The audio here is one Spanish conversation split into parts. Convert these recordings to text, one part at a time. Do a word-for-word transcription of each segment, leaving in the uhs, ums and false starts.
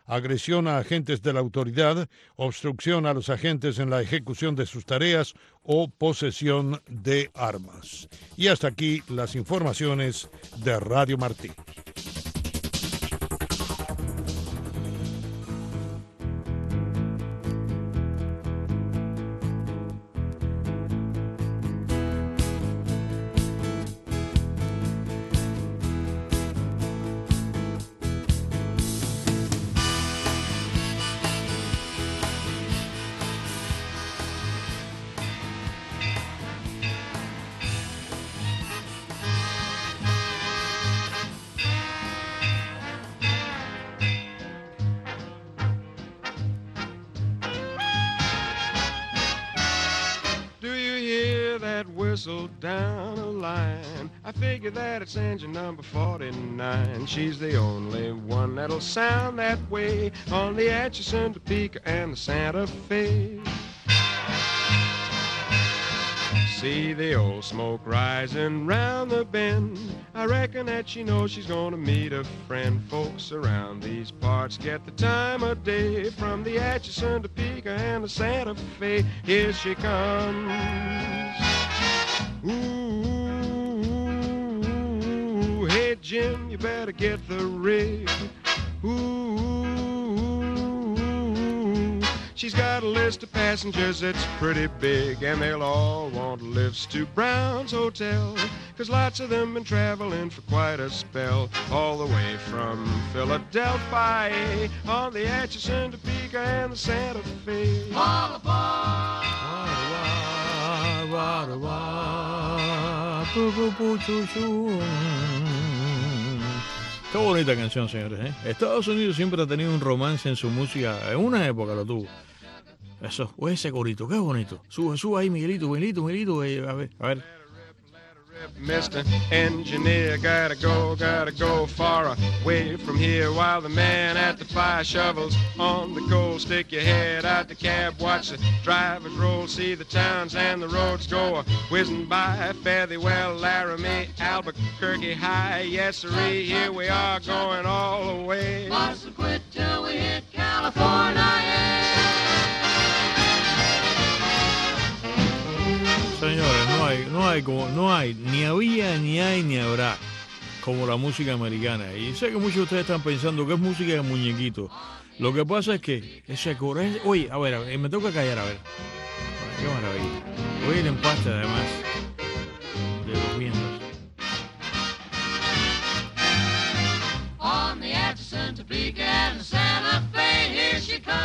agresión a agentes de la autoridad, obstrucción a los agentes en la ejecución de sus tareas o posesión de armas. Y hasta aquí las informaciones de Radio Martí. Down a line, I figure that it's engine number forty-nine. She's the only one that'll sound that way on the Atchison, Topeka, and the Santa Fe. See the old smoke rising round the bend. I reckon that she knows she's gonna meet a friend. Folks around these parts get the time of day from the Atchison, Topeka, and the Santa Fe. Here she comes. Ooh, hey Jim, you better get the rig. Ooh, she's got a list of passengers that's pretty big, and they'll all want lifts to Brown's Hotel, 'cause lots of them been traveling for quite a spell, all the way from Philadelphia on the Atchison, Topeka, and the Santa Fe. All aboard! Wah, wah, wah, bu, bu, bu, chu, chu. Qué bonita canción, señores, ¿eh? Estados Unidos siempre ha tenido un romance en su música. En una época lo tuvo. Eso, o ese corito, qué bonito. Sube, sube ahí, Miguelito, Miguelito, Miguelito. Eh, a ver, a ver. Mister Engineer, gotta go, gotta go far away from here while the man at the fire shovels on the coal. Stick your head out the cab, watch the drivers roll, see the towns and the roads go whizzing by. Fare thee well, Laramie, Albuquerque High, yes sirree, here we are going all the way. Mustn't quit till we hit California. Señores, no hay, no hay, como, no hay, ni había, ni hay, ni habrá como la música americana. Y sé que muchos de ustedes están pensando que es música de muñequitos. Lo que pasa es que ese coro es... Oye, a ver, a ver, me toca callar, a ver. Qué maravilla. Oye, el empaste, además, de los vientos. On the Atchison, Topeka, and the Santa Fe, here she comes.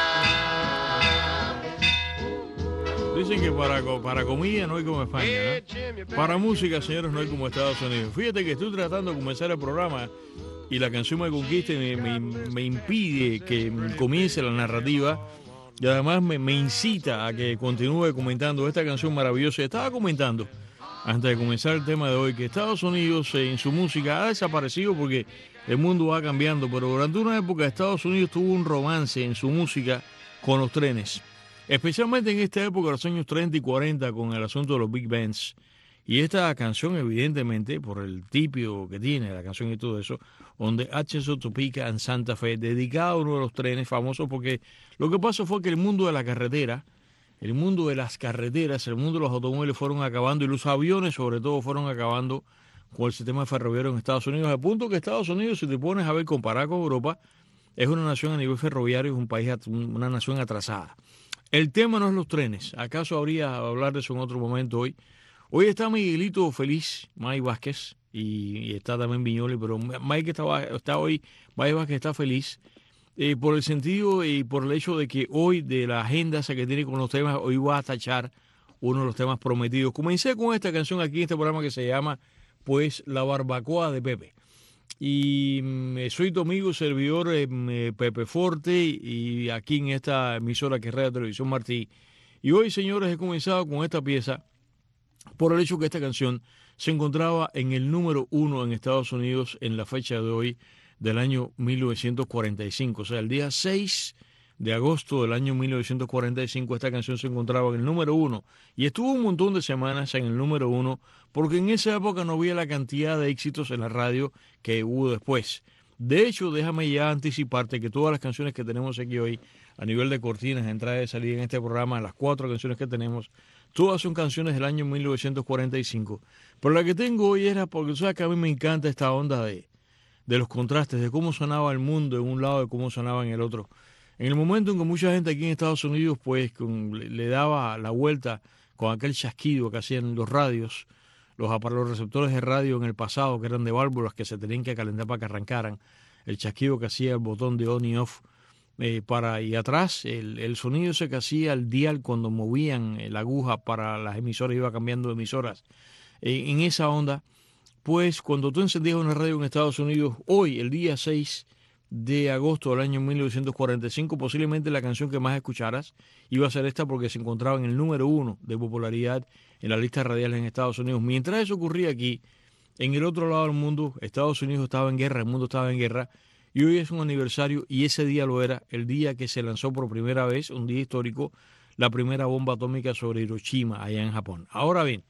Dicen que para, para comida no hay como España, ¿no? Para música, señores, no hay como Estados Unidos. Fíjate que estoy tratando de comenzar el programa y la canción me conquista y me, me, me impide que comience la narrativa y además me, me incita a que continúe comentando esta canción maravillosa. Estaba comentando, antes de comenzar el tema de hoy, que Estados Unidos en su música ha desaparecido porque el mundo va cambiando, pero durante una época Estados Unidos tuvo un romance en su música con los trenes. Especialmente en esta época, los años treinta y cuarenta, con el asunto de los big bands. Y esta canción, evidentemente, por el tipio que tiene la canción y todo eso, donde Atchison, Topeka and Santa Fe, dedicada a uno de los trenes famosos, porque lo que pasó fue que el mundo de la carretera, el mundo de las carreteras, el mundo de los automóviles fueron acabando, y los aviones sobre todo fueron acabando con el sistema ferroviario en Estados Unidos, al punto que Estados Unidos, si te pones a ver, comparado con Europa, es una nación a nivel ferroviario, es un país, una nación atrasada. El tema no es los trenes. ¿Acaso habría hablar de eso en otro momento hoy? Hoy está Miguelito Feliz, Mike Vázquez, y, y está también Viñoli, pero Mike está, está hoy, Mike Vázquez está feliz eh, por el sentido y por el hecho de que hoy, de la agenda esa que tiene con los temas, hoy va a tachar uno de los temas prometidos. Comencé con esta canción aquí en este programa que se llama, pues, La Barbacoa de Pepe. Y eh, soy tu amigo, servidor eh, Pepe Forte, y aquí en esta emisora que es Radio Televisión Martí. Y hoy, señores, he comenzado con esta pieza por el hecho que esta canción se encontraba en el número uno en Estados Unidos en la fecha de hoy del año mil novecientos cuarenta y cinco. O sea, el día seis de agosto del año mil novecientos cuarenta y cinco esta canción se encontraba en el número uno. Y estuvo un montón de semanas en el número uno porque en esa época no había la cantidad de éxitos en la radio que hubo después. De hecho, déjame ya anticiparte que todas las canciones que tenemos aquí hoy, a nivel de cortinas, entrada y salida en este programa, las cuatro canciones que tenemos, todas son canciones del año mil novecientos cuarenta y cinco. Pero la que tengo hoy era porque tú sabes que a mí me encanta esta onda de, de los contrastes, de cómo sonaba el mundo en un lado y cómo sonaba en el otro. En el momento en que mucha gente aquí en Estados Unidos pues con, le, le daba la vuelta con aquel chasquido que hacían los radios, los, los receptores de radio en el pasado que eran de válvulas que se tenían que calentar para que arrancaran, el chasquido que hacía el botón de on y off, eh, para, y atrás el, el sonido ese que hacía el dial cuando movían la aguja para las emisoras, iba cambiando de emisoras. Eh, en esa onda, pues cuando tú encendías una radio en Estados Unidos, hoy, el día seis de agosto del año mil novecientos cuarenta y cinco, posiblemente la canción que más escucharas iba a ser esta porque se encontraba en el número uno de popularidad en la lista radial en Estados Unidos. Mientras eso ocurría aquí, en el otro lado del mundo, Estados Unidos estaba en guerra, el mundo estaba en guerra, y hoy es un aniversario, y ese día lo era, el día que se lanzó por primera vez, un día histórico, la primera bomba atómica sobre Hiroshima, allá en Japón. Ahora bien,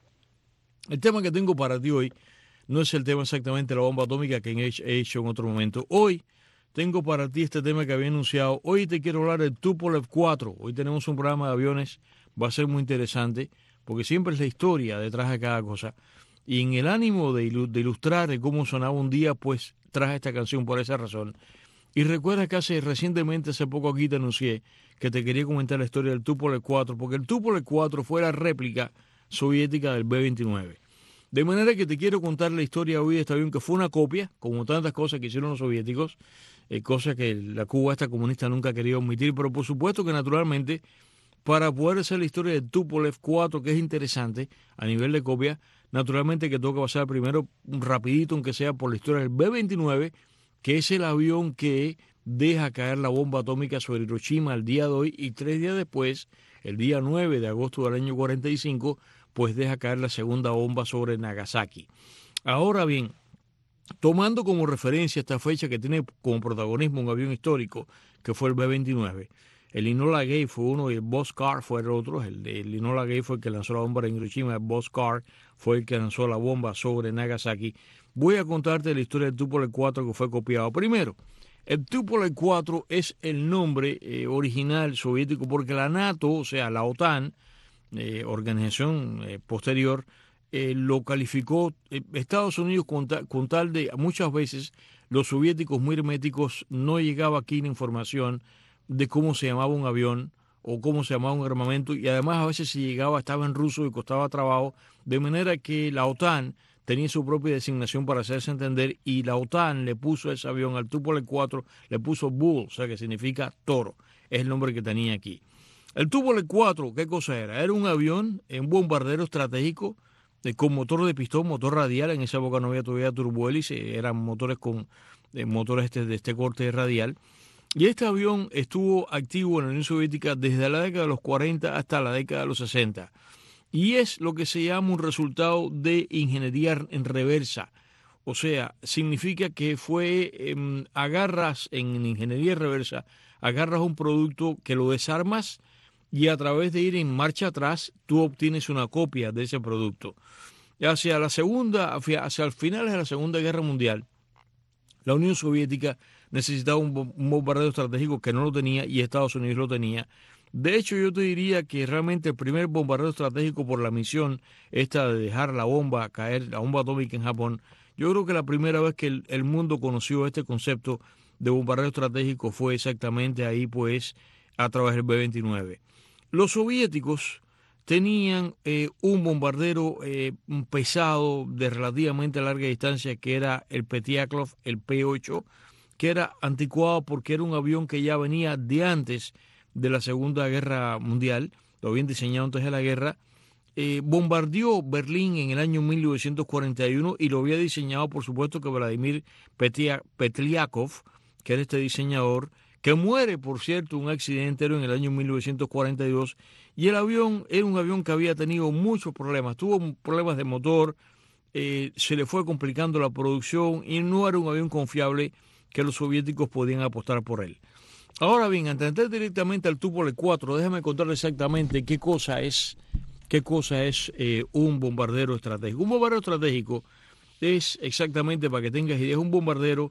el tema que tengo para ti hoy no es el tema exactamente de la bomba atómica que he hecho en otro momento. Hoy tengo para ti este tema que había anunciado. Hoy te quiero hablar del Tupolev cuatro. Hoy tenemos un programa de aviones, va a ser muy interesante, porque siempre es la historia detrás de cada cosa. Y en el ánimo de, ilu de ilustrar de cómo sonaba un día, pues traje esta canción por esa razón. Y recuerda que hace recientemente, hace poco aquí te anuncié que te quería comentar la historia del Tupolev cuatro, porque el Tupolev cuatro fue la réplica soviética del B veintinueve. De manera que te quiero contar la historia hoy de este avión, que fue una copia, como tantas cosas que hicieron los soviéticos, eh, cosas que la Cuba esta comunista nunca ha querido admitir, pero por supuesto que naturalmente, para poder hacer la historia del Tupolev cuatro, que es interesante a nivel de copia, naturalmente que tengo que pasar primero rapidito, aunque sea por la historia del B veintinueve, que es el avión que deja caer la bomba atómica sobre Hiroshima el día de hoy, y tres días después, el día nueve de agosto del año cuarenta y cinco, pues deja caer la segunda bomba sobre Nagasaki. Ahora bien, tomando como referencia esta fecha que tiene como protagonismo un avión histórico, que fue el B veintinueve, el Enola Gay fue uno y el Bockscar fue el otro. El, el Enola Gay fue el que lanzó la bomba en Hiroshima, el Bockscar fue el que lanzó la bomba sobre Nagasaki. Voy a contarte la historia del Tupolev cuatro que fue copiado. Primero, el Tupolev cuatro es el nombre eh, original soviético porque la NATO, o sea, la OTAN, eh, organización eh, posterior, eh, lo calificó eh, Estados Unidos con, ta, con tal de, muchas veces, los soviéticos muy herméticos, no llegaba aquí la información de cómo se llamaba un avión o cómo se llamaba un armamento, y además a veces si llegaba estaba en ruso y costaba trabajo, de manera que la OTAN tenía su propia designación para hacerse entender, y la OTAN le puso ese avión al Tupolev cuatro, le puso Bull, o sea que significa toro, es el nombre que tenía aquí. El Tupolev cuatro, ¿qué cosa era? Era un avión, un bombardero estratégico eh, con motor de pistón, motor radial, en esa época no había todavía turbohélice, eran motores con eh, motores este, de este corte radial. Y este avión estuvo activo en la Unión Soviética desde la década de los cuarenta hasta la década de los sesenta. Y es lo que se llama un resultado de ingeniería en reversa. O sea, significa que fue, eh, agarras en ingeniería reversa, agarras un producto que lo desarmas y a través de ir en marcha atrás, tú obtienes una copia de ese producto. Hacia la segunda, hacia el final de la Segunda Guerra Mundial, la Unión Soviética necesitaba un, un bombardero estratégico que no lo tenía y Estados Unidos lo tenía. De hecho, yo te diría que realmente el primer bombardero estratégico por la misión esta de dejar la bomba caer, la bomba atómica en Japón, yo creo que la primera vez que el, el mundo conoció este concepto de bombardero estratégico fue exactamente ahí, pues, a través del B veintinueve. Los soviéticos tenían eh, un bombardero eh, pesado de relativamente larga distancia que era el Petiakov, el P ocho, que era anticuado porque era un avión que ya venía de antes de la Segunda Guerra Mundial, lo habían diseñado antes de la guerra. Eh, bombardeó Berlín en el año mil novecientos cuarenta y uno y lo había diseñado, por supuesto, que Vladimir Petliakov, que era este diseñador, que muere, por cierto, un accidente en el año mil novecientos cuarenta y dos, y el avión era un avión que había tenido muchos problemas, tuvo problemas de motor, eh, se le fue complicando la producción y no era un avión confiable que los soviéticos podían apostar por él. Ahora bien, antes de entrar directamente al Tupolev cuatro, déjame contarle exactamente qué cosa es, qué cosa es eh, un bombardero estratégico. Un bombardero estratégico es exactamente, para que tengas idea, un bombardero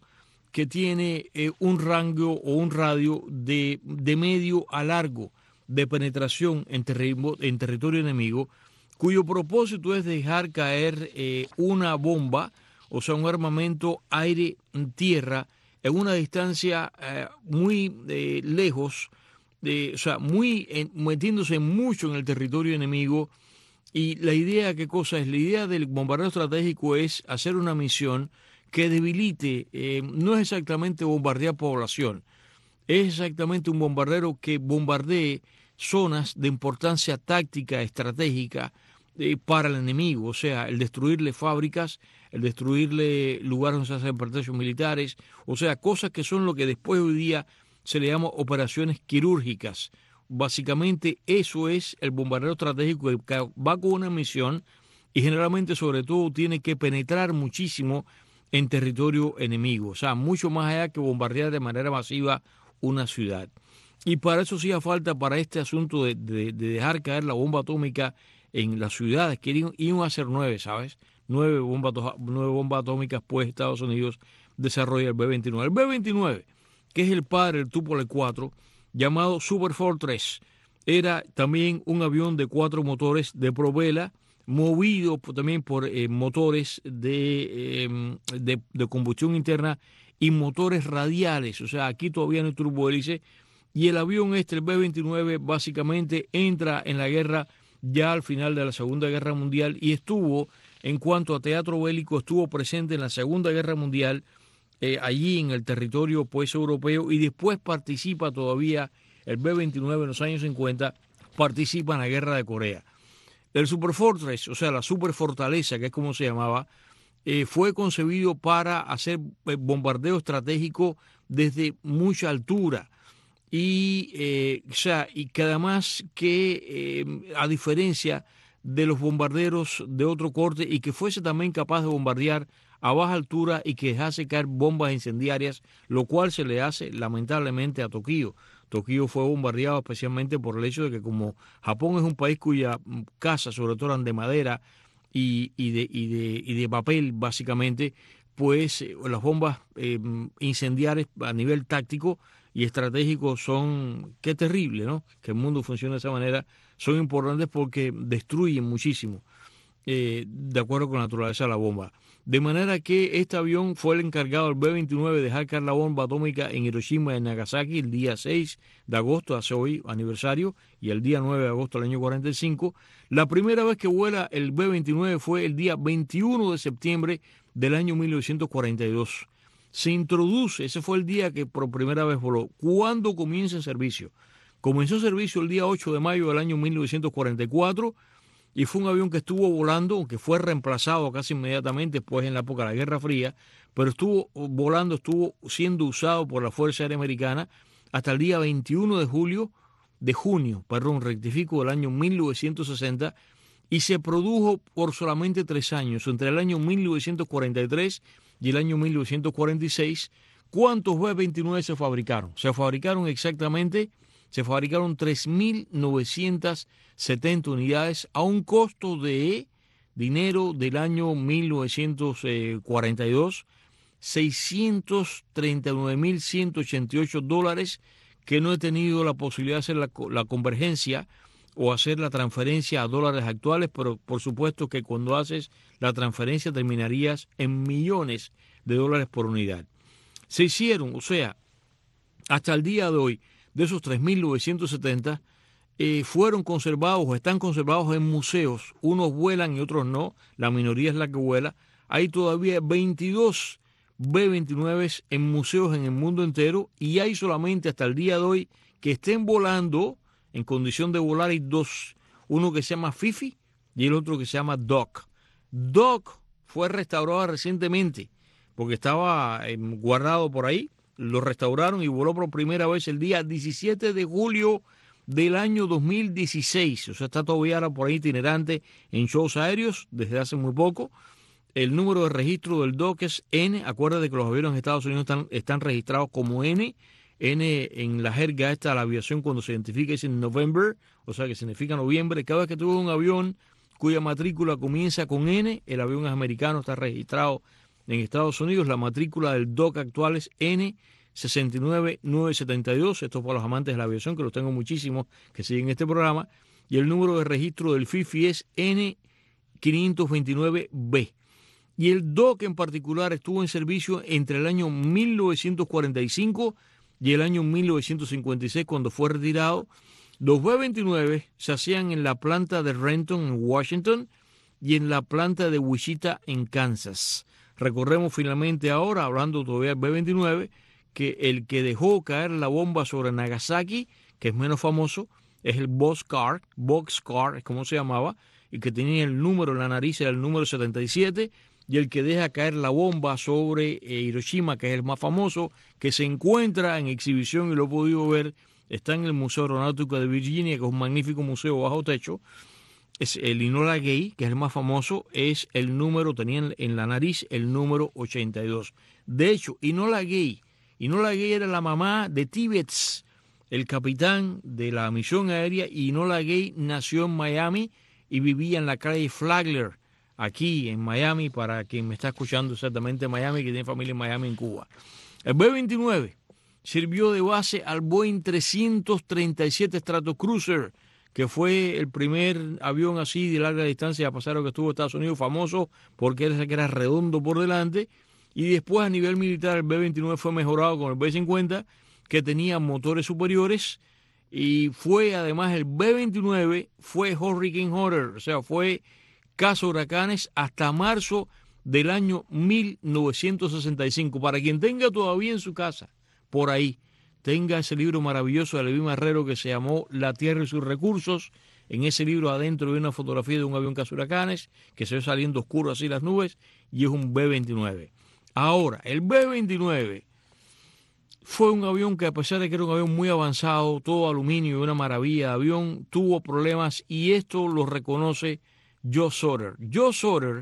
que tiene eh, un rango o un radio de, de medio a largo de penetración en, terri- en territorio enemigo, cuyo propósito es dejar caer eh, una bomba, o sea, un armamento aire-tierra, en una distancia eh, muy eh, lejos, eh, o sea, muy en, metiéndose mucho en el territorio enemigo. Y la idea, ¿qué cosa es? La idea del bombardeo estratégico es hacer una misión que debilite, eh, no es exactamente bombardear población, es exactamente un bombardero que bombardee zonas de importancia táctica, estratégica eh, para el enemigo, o sea, el destruirle fábricas, el destruirle lugares donde se hacen operaciones militares, o sea, cosas que son lo que después hoy día se le llama operaciones quirúrgicas. Básicamente eso es el bombardero estratégico, que va con una misión y generalmente sobre todo tiene que penetrar muchísimo en territorio enemigo, o sea, mucho más allá que bombardear de manera masiva una ciudad. Y para eso hacía falta, para este asunto de, de, de dejar caer la bomba atómica en las ciudades, que iban, iban a ser nueve, ¿sabes? Nueve bombas, nueve bombas atómicas, pues Estados Unidos desarrolla el B veintinueve. El B veintinueve, que es el padre del Tupolev cuatro, llamado Super Fortress, era también un avión de cuatro motores de propela, movido por, también por eh, motores de, eh, de, de combustión interna y motores radiales, o sea, aquí todavía no hay turbohélice, y el avión este, el B veintinueve, básicamente entra en la guerra ya al final de la Segunda Guerra Mundial y estuvo, en cuanto a teatro bélico, estuvo presente en la Segunda Guerra Mundial, eh, allí en el territorio pues europeo, y después participa todavía, el B veintinueve en los años cincuenta, participa en la Guerra de Corea. El Super Fortress, o sea, la Super Fortaleza, que es como se llamaba, eh, fue concebido para hacer bombardeo estratégico desde mucha altura. Y, eh, o sea, y que además que, eh, a diferencia de los bombarderos de otro corte, y que fuese también capaz de bombardear a baja altura y que dejase caer bombas incendiarias, lo cual se le hace lamentablemente a Tokio. Tokio fue bombardeado especialmente por el hecho de que, como Japón es un país cuya casas sobre todo eran de madera y, y, de, y, de, y de papel básicamente, pues eh, las bombas eh, incendiarias a nivel táctico y estratégico son, qué terrible, ¿no? Que el mundo funcione de esa manera, son importantes porque destruyen muchísimo, eh, de acuerdo con la naturaleza de la bomba. De manera que este avión fue el encargado, el B veintinueve, de dejar caer la bomba atómica en Hiroshima y en Nagasaki el día seis de agosto, hace hoy aniversario, y el día nueve de agosto del año cuarenta y cinco. La primera vez que vuela el B veintinueve fue el día veintiuno de septiembre del año mil novecientos cuarenta y dos. Se introduce, ese fue el día que por primera vez voló. ¿Cuándo comienza el servicio? Comenzó el servicio el día ocho de mayo del año mil novecientos cuarenta y cuatro y fue un avión que estuvo volando, aunque fue reemplazado casi inmediatamente después en la época de la Guerra Fría, pero estuvo volando, estuvo siendo usado por la Fuerza Aérea Americana hasta el día veintiuno de julio, de junio, perdón, rectifico, del año mil novecientos sesenta, y se produjo por solamente tres años, entre el año mil novecientos cuarenta y tres y el año mil novecientos cuarenta y seis. ¿Cuántos B veintinueve se fabricaron? Se fabricaron exactamente, se fabricaron tres mil novecientas setenta unidades a un costo de dinero del año mil novecientos cuarenta y dos, seiscientos treinta y nueve mil ciento ochenta y ocho dólares, que no he tenido la posibilidad de hacer la, la convergencia o hacer la transferencia a dólares actuales, pero por supuesto que cuando haces la transferencia terminarías en millones de dólares por unidad. Se hicieron, o sea, hasta el día de hoy, de esos tres mil novecientos setenta, eh, fueron conservados o están conservados en museos. Unos vuelan y otros no, la minoría es la que vuela. Hay todavía veintidós B veintinueve en museos en el mundo entero, y hay solamente hasta el día de hoy que estén volando. En condición de volar hay dos, uno que se llama Fifi y el otro que se llama Doc. Doc fue restaurado recientemente porque estaba eh, guardado por ahí, lo restauraron y voló por primera vez el día diecisiete de julio del año dos mil dieciséis, o sea, está todavía por ahí itinerante en shows aéreos desde hace muy poco. El número de registro del Doc es N, acuérdate que los aviones en Estados Unidos están, están registrados como N, N en la jerga esta de la aviación, cuando se identifica es en November, o sea que significa noviembre. Cada vez que tuve un avión cuya matrícula comienza con N, el avión es americano, está registrado en Estados Unidos. La matrícula del D O C actual es N sesenta y nueve mil novecientos setenta y dos. Esto es para los amantes de la aviación, que los tengo muchísimos que siguen este programa. Y el número de registro del FIFI es N quinientos veintinueve B. Y el D O C en particular estuvo en servicio entre el año mil novecientos cuarenta y cinco y el año mil novecientos cincuenta y seis, cuando fue retirado. Los B veintinueve se hacían en la planta de Renton, en Washington, y en la planta de Wichita, en Kansas. Recordemos finalmente ahora, hablando todavía del B veintinueve, que el que dejó caer la bomba sobre Nagasaki, que es menos famoso, es el Boxcar, Boxcar es como se llamaba, y que tenía el número en la nariz, era el número setenta y siete, y el que deja caer la bomba sobre eh, Hiroshima, que es el más famoso, que se encuentra en exhibición y lo he podido ver, está en el Museo Aeronáutico de Virginia, que es un magnífico museo bajo techo. Es el Enola Gay, que es el más famoso, es el número, tenía en la nariz el número ochenta y dos. De hecho, Enola Gay, Enola Gay era la mamá de Tibbets, el capitán de la misión aérea, y Enola Gay nació en Miami y vivía en la calle Flagler, aquí en Miami, para quien me está escuchando exactamente en Miami, que tiene familia en Miami, en Cuba. El B veintinueve sirvió de base al Boeing trescientos treinta y siete Stratocruiser, que fue el primer avión así de larga distancia a pasar lo que estuvo en Estados Unidos, famoso porque era que era redondo por delante. Y después a nivel militar el B veintinueve fue mejorado con el B cincuenta, que tenía motores superiores, y fue además el B veintinueve fue Hurricane Hunter, o sea, fue caza huracanes hasta marzo del año mil novecientos sesenta y cinco. Para quien tenga todavía en su casa, por ahí, tenga ese libro maravilloso de Levín Marrero que se llamó La Tierra y sus recursos. En ese libro adentro hay una fotografía de un avión caza huracanes que se ve saliendo oscuro así las nubes, y es un B veintinueve. Ahora, el B veintinueve fue un avión que, a pesar de que era un avión muy avanzado, todo aluminio y una maravilla de avión, tuvo problemas, y esto lo reconoce Joe Soter. Joe Soter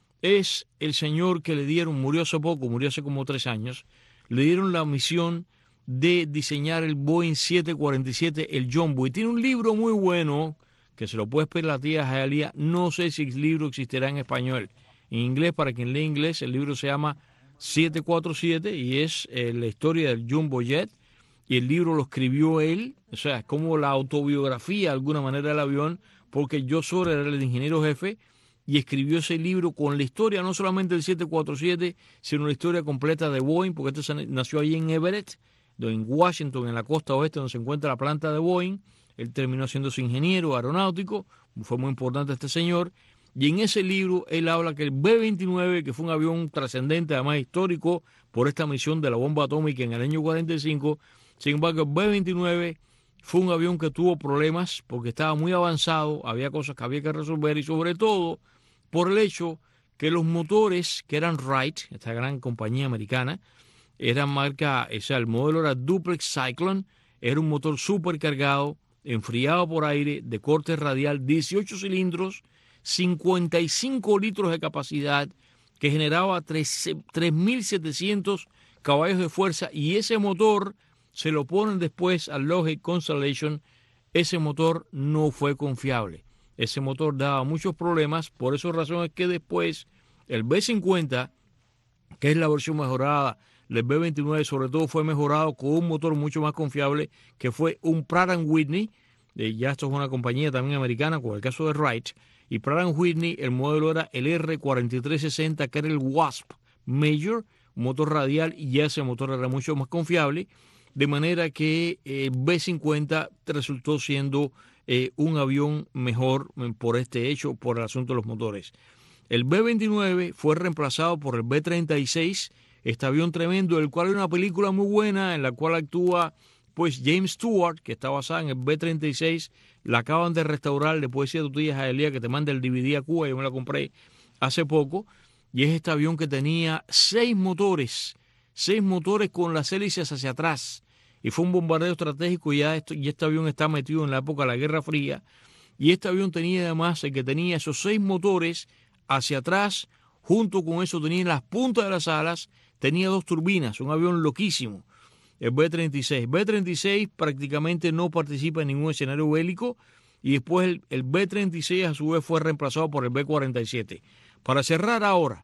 es el señor que le dieron, murió hace poco, murió hace como tres años, le dieron la misión de diseñar el Boeing siete cuarenta y siete, el Jumbo, y tiene un libro muy bueno que se lo puede pedir la tía Jaelía. No sé si el libro existirá en español. En inglés, para quien lee inglés, el libro se llama siete cuarenta y siete y es eh, la historia del Jumbo Jet, y el libro lo escribió él, o sea, es como la autobiografía de alguna manera del avión, porque Joe Soter era el ingeniero jefe y escribió ese libro con la historia no solamente del siete cuarenta y siete, sino la historia completa de Boeing, porque este nació allí en Everett, en Washington, en la costa oeste, donde se encuentra la planta de Boeing. Él terminó siendo su ingeniero aeronáutico, fue muy importante este señor, y en ese libro él habla que el B veintinueve, que fue un avión trascendente, además histórico, por esta misión de la bomba atómica en el año cuarenta y cinco, sin embargo el B veintinueve fue un avión que tuvo problemas porque estaba muy avanzado, había cosas que había que resolver, y sobre todo por el hecho que los motores, que eran Wright, esta gran compañía americana, eran marca, o sea, el modelo era Duplex Cyclone, era un motor supercargado, enfriado por aire, de corte radial, dieciocho cilindros, cincuenta y cinco litros de capacidad, que generaba tres mil setecientos caballos de fuerza, y ese motor se lo ponen después al Lockheed Constellation. Ese motor no fue confiable, ese motor daba muchos problemas. Por esa razón es que después el B cincuenta, que es la versión mejorada del B veintinueve, sobre todo fue mejorado con un motor mucho más confiable, que fue un Pratt and Whitney. Eh, ya esto es una compañía también americana, con el caso de Wright. Y Pratt and Whitney, el modelo era el R cuarenta y tres sesenta, que era el Wasp Major, motor radial, y ya ese motor era mucho más confiable, de manera que el eh, B cincuenta resultó siendo eh, un avión mejor por este hecho, por el asunto de los motores. El B veintinueve fue reemplazado por el B treinta y seis, este avión tremendo, del cual hay una película muy buena en la cual actúa pues James Stewart, que está basada en el B treinta y seis. La acaban de restaurar, le puedo decir a tu tía Jaelía que te mande el D V D a Cuba, yo me la compré hace poco, y es este avión que tenía seis motores, seis motores con las hélices hacia atrás, y fue un bombardeo estratégico. Y ya esto, y este avión está metido en la época de la Guerra Fría, y este avión tenía además, el que tenía esos seis motores hacia atrás, junto con eso tenía en las puntas de las alas, tenía dos turbinas, un avión loquísimo. El B treinta y seis. B treinta y seis prácticamente no participa en ningún escenario bélico, y después el, el B treinta y seis a su vez fue reemplazado por el B cuarenta y siete. Para cerrar ahora,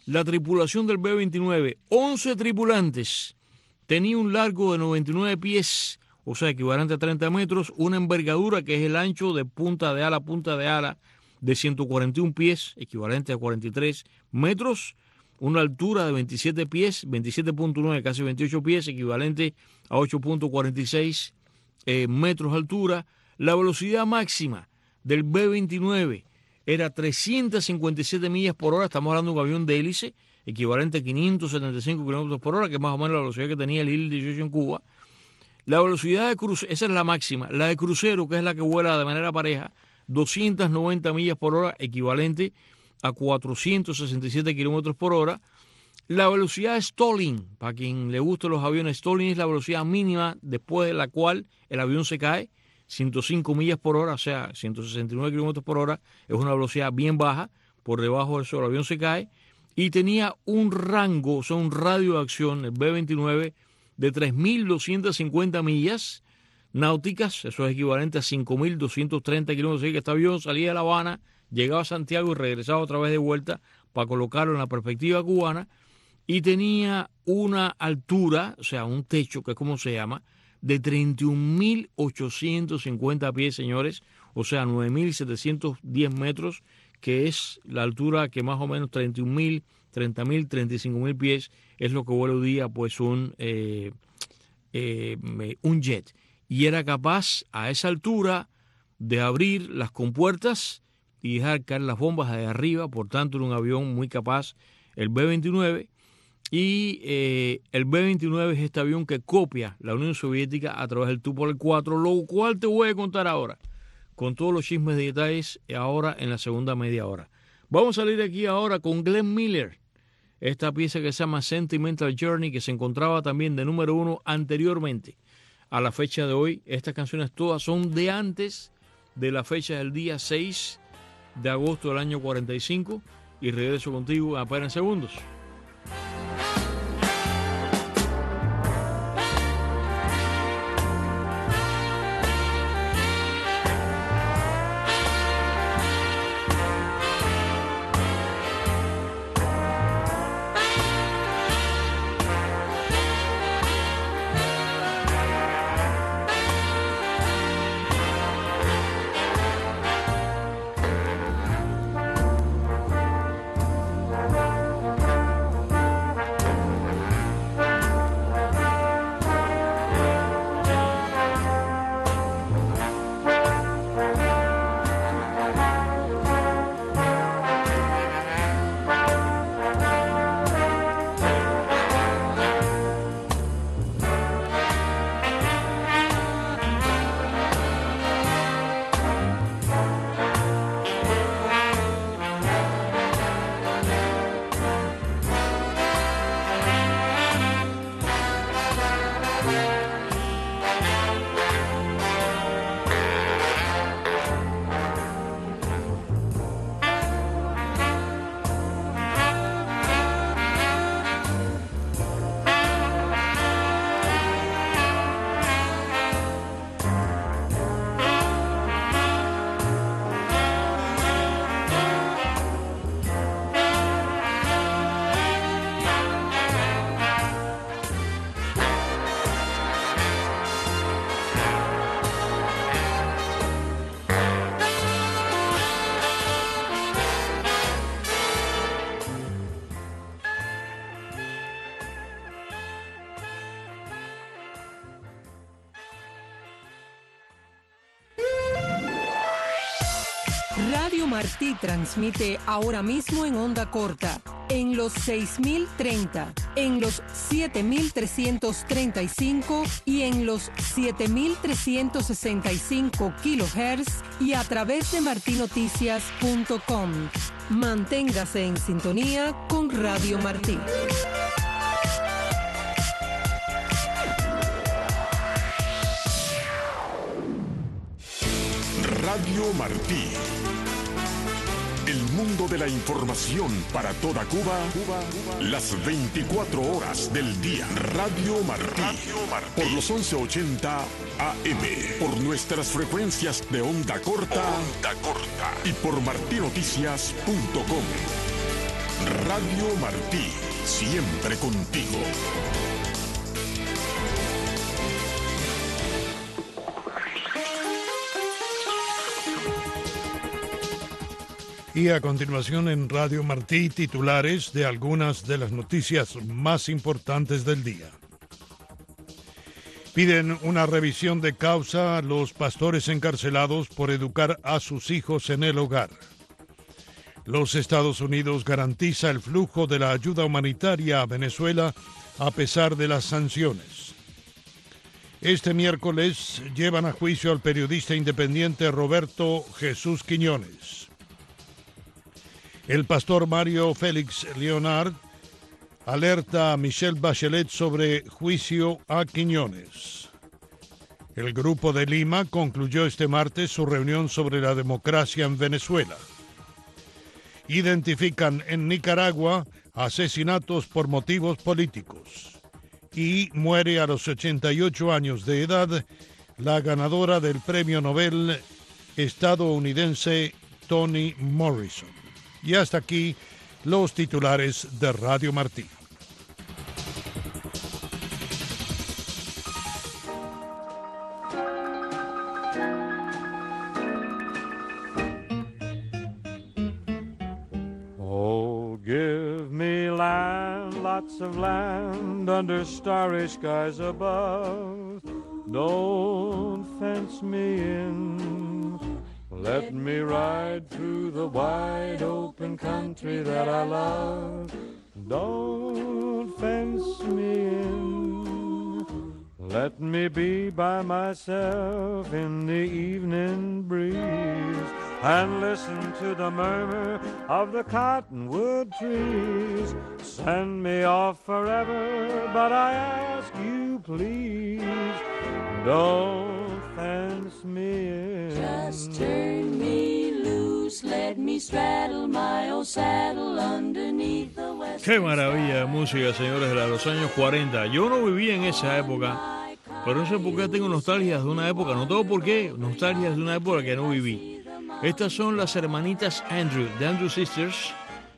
La tripulación del B veintinueve, once tripulantes, tenía un largo de noventa y nueve pies, o sea, equivalente a treinta metros, una envergadura que es el ancho de punta de ala a punta de ala de ciento cuarenta y un pies, equivalente a cuarenta y tres metros, una altura de veintisiete pies, veintisiete punto nueve, casi veintiocho pies, equivalente a ocho punto cuarenta y seis eh, metros de altura. La velocidad máxima del B veintinueve era trescientas cincuenta y siete millas por hora, estamos hablando de un avión de hélice, equivalente a quinientos setenta y cinco kilómetros por hora, que es más o menos la velocidad que tenía el I L dieciocho en Cuba. La velocidad de crucero, esa es la máxima. La de crucero, que es la que vuela de manera pareja, doscientas noventa millas por hora, equivalente a cuatrocientos sesenta y siete kilómetros por hora. La velocidad de stalling, para quien le gusten los aviones, stalling es la velocidad mínima después de la cual el avión se cae, ciento cinco millas por hora, o sea, ciento sesenta y nueve kilómetros por hora, es una velocidad bien baja, por debajo de eso el avión se cae, y tenía un rango, o sea, un radio de acción, el B veintinueve, de tres mil doscientas cincuenta millas náuticas, eso es equivalente a cinco mil doscientos treinta kilómetros, así que este avión salía de La Habana, llegaba a Santiago y regresaba otra vez de vuelta para colocarlo en la perspectiva cubana, y tenía una altura, o sea, un techo, que es como se llama, de treinta y un mil ochocientos cincuenta pies, señores, o sea, nueve mil setecientos diez metros, que es la altura que más o menos treinta y un mil, treinta mil, treinta y cinco mil pies es lo que vuela hoy día, pues un, eh, eh, un jet. Y era capaz a esa altura de abrir las compuertas y dejar caer las bombas de arriba, por tanto era un avión muy capaz, el B veintinueve. Y eh, el B veintinueve es este avión que copia la Unión Soviética a través del Tupolev cuatro, lo cual te voy a contar ahora, con todos los chismes de detalles, ahora en la segunda media hora. Vamos a salir aquí ahora con Glenn Miller, esta pieza que se llama Sentimental Journey, que se encontraba también de número uno anteriormente a la fecha de hoy. Estas canciones todas son de antes de la fecha del día seis de agosto del año cuarenta y cinco, y regreso contigo apenas en segundos. Radio Martí transmite ahora mismo en onda corta, en los seis mil treinta, en los siete mil trescientos treinta y cinco y en los siete mil trescientos sesenta y cinco kilohertz y a través de marti noticias punto com. Manténgase en sintonía con Radio Martí. Radio Martí. El mundo de la información para toda Cuba, las veinticuatro horas del día. Radio Martí, Radio Martí. Por los once ochenta A M, por nuestras frecuencias de onda corta, onda corta y por marti noticias punto com. Radio Martí, siempre contigo. Y a continuación en Radio Martí, titulares de algunas de las noticias más importantes del día. Piden una revisión de causa a los pastores encarcelados por educar a sus hijos en el hogar. Los Estados Unidos garantiza el flujo de la ayuda humanitaria a Venezuela a pesar de las sanciones. Este miércoles llevan a juicio al periodista independiente Roberto Jesús Quiñones. El pastor Mario Félix Leonard alerta a Michelle Bachelet sobre juicio a Quiñones. El Grupo de Lima concluyó este martes su reunión sobre la democracia en Venezuela. Identifican en Nicaragua asesinatos por motivos políticos. Y muere a los ochenta y ocho años de edad la ganadora del premio Nobel estadounidense Toni Morrison. Y hasta aquí los titulares de Radio Martí. Oh, give me land, lots of land under starry skies above. Don't fence me in. Let me ride through the wide open country that I love. Don't fence me in. Let me be by myself in the evening breeze and listen to the murmur of the cottonwood trees. Send me off forever, but I ask you please, don't fence me in. Just turn me loose, let me straddle my old saddle underneath the west. Qué maravilla de música, señores, de los años cuarenta. Yo no viví en esa época, pero no sé por qué tengo nostalgias de una época, no tengo por qué, nostalgias de una época que no viví. Estas son las hermanitas Andrew, de Andrew Sisters.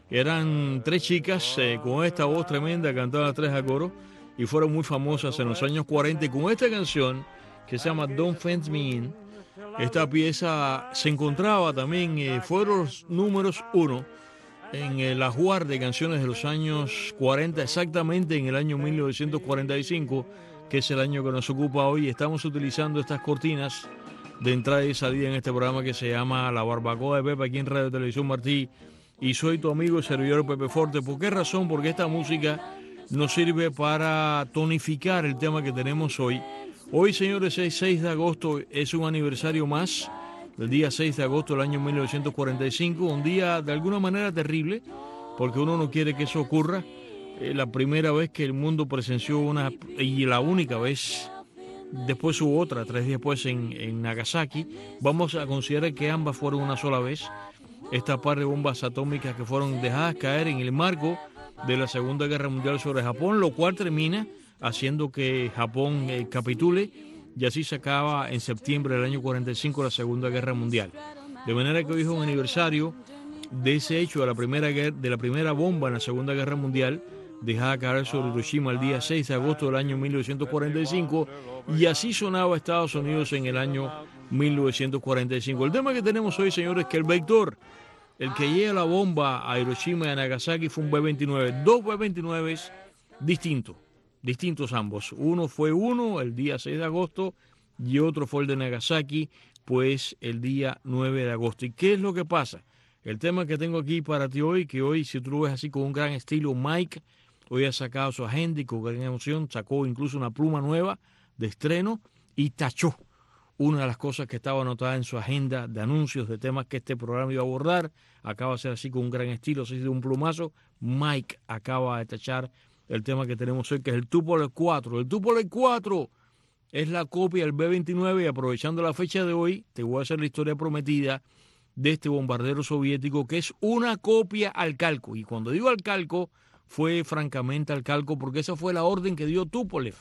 Eran tres chicas eh, con esta voz tremenda, cantaban las tres a coro y fueron muy famosas en los años cuarenta. Y con esta canción que se llama Don't Fence Me In, esta pieza se encontraba también, eh, fueron los números uno en el ajuar de canciones de los años cuarenta, exactamente en el año mil novecientos cuarenta y cinco, que es el año que nos ocupa hoy. Estamos utilizando estas cortinas de entrada y salida en este programa que se llama La Barbacoa de Pepe, aquí en Radio Televisión Martí, y soy tu amigo y servidor Pepe Forte. ¿Por qué razón? Porque esta música nos sirve para tonificar el tema que tenemos hoy. Hoy, señores, es seis de agosto, es un aniversario más, del día seis de agosto del año mil novecientos cuarenta y cinco, un día de alguna manera terrible, porque uno no quiere que eso ocurra. Eh, la primera vez que el mundo presenció una, y la única vez, después hubo otra, tres días después en, en Nagasaki. Vamos a considerar que ambas fueron una sola vez, esta par de bombas atómicas que fueron dejadas caer en el marco de la Segunda Guerra Mundial sobre Japón, lo cual termina haciendo que Japón eh, capitule, y así se acaba en septiembre del año cuarenta y cinco la Segunda Guerra Mundial. De manera que hoy es un aniversario de ese hecho, de la primera, de la primera bomba en la Segunda Guerra Mundial, dejada caer sobre Hiroshima el día seis de agosto del año mil novecientos cuarenta y cinco, y así sonaba Estados Unidos en el año mil novecientos cuarenta y cinco. El tema que tenemos hoy, señores, es que el vector, el que lleva la bomba a Hiroshima y a Nagasaki, fue un B veintinueve, dos B veintinueve distintos. Distintos ambos. Uno fue uno el día seis de agosto y otro fue el de Nagasaki, pues el día nueve de agosto. ¿Y qué es lo que pasa? El tema que tengo aquí para ti hoy, que hoy, si tú lo ves así con un gran estilo, Mike hoy ha sacado su agenda y con gran emoción sacó incluso una pluma nueva de estreno y tachó una de las cosas que estaba anotada en su agenda de anuncios de temas que este programa iba a abordar. Acaba de ser así con un gran estilo, así de un plumazo. Mike acaba de tachar el tema que tenemos hoy, que es el Tupolev cuatro. El Tupolev cuatro es la copia del B veintinueve, y aprovechando la fecha de hoy, te voy a hacer la historia prometida de este bombardero soviético, que es una copia al calco. Y cuando digo al calco, fue francamente al calco, porque esa fue la orden que dio Tupolev.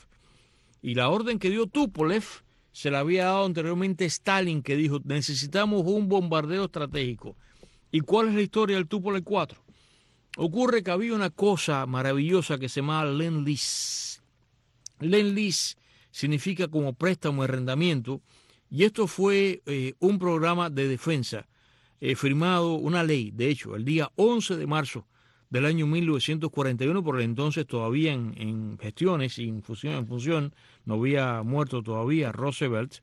Y la orden que dio Tupolev se la había dado anteriormente Stalin, que dijo, necesitamos un bombardero estratégico. ¿Y cuál es la historia del Tupolev cuatro? ocurre que había una cosa maravillosa que se llamaba Lend-Lease. Lend-Lease significa como préstamo de arrendamiento, y esto fue eh, un programa de defensa eh, firmado, una ley, de hecho, el día once de marzo del año mil novecientos cuarenta y uno, por el entonces todavía en, en gestiones, en función, en función, no había muerto todavía Roosevelt,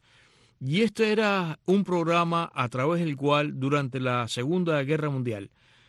y este era un programa a través del cual durante la Segunda Guerra Mundial,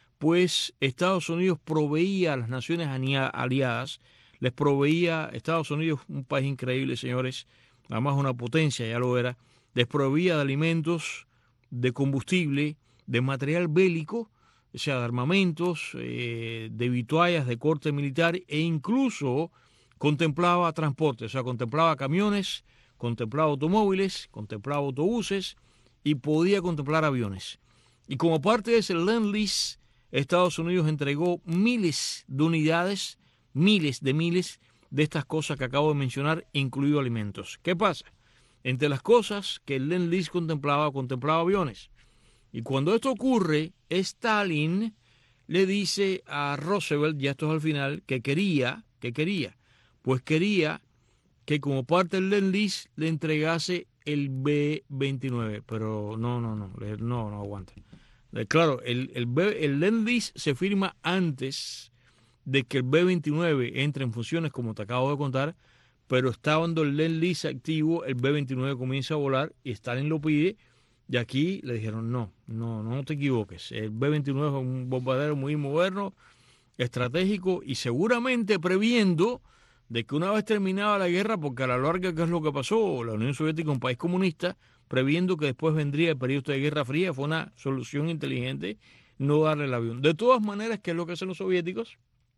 pues Estados Unidos proveía a las naciones aliadas, les proveía, Estados Unidos, un país increíble, señores, además una potencia, ya lo era, les proveía de alimentos, de combustible, de material bélico, o sea, de armamentos, eh, de vituallas de corte militar, e incluso contemplaba transporte, o sea, contemplaba camiones, contemplaba automóviles, contemplaba autobuses y podía contemplar aviones. Y como parte de ese Lend-Lease, Estados Unidos entregó miles de unidades, miles de miles de estas cosas que acabo de mencionar, incluido alimentos. ¿Qué pasa? Entre las cosas que el Lend-Lease contemplaba, contemplaba aviones. Y cuando esto ocurre, Stalin le dice a Roosevelt, ya esto es al final, que quería, que quería, pues quería que como parte del Lend-Lease le entregase el B veintinueve, pero no, no, no, no, no aguanta. Claro, el, el, el Lend-Lease se firma antes de que el B veintinueve entre en funciones, como te acabo de contar, pero estando el Lend-Lease activo, el B veintinueve comienza a volar y Stalin lo pide, y aquí le dijeron, no, no, no te equivoques, el B veintinueve es un bombardero muy moderno, estratégico, y seguramente previendo de que una vez terminada la guerra, porque a la larga, ¿qué es lo que pasó? La Unión Soviética, un país comunista, previendo que después vendría el periodo de Guerra Fría, fue una solución inteligente no darle el avión. De todas maneras, ¿qué es lo que hacen los soviéticos?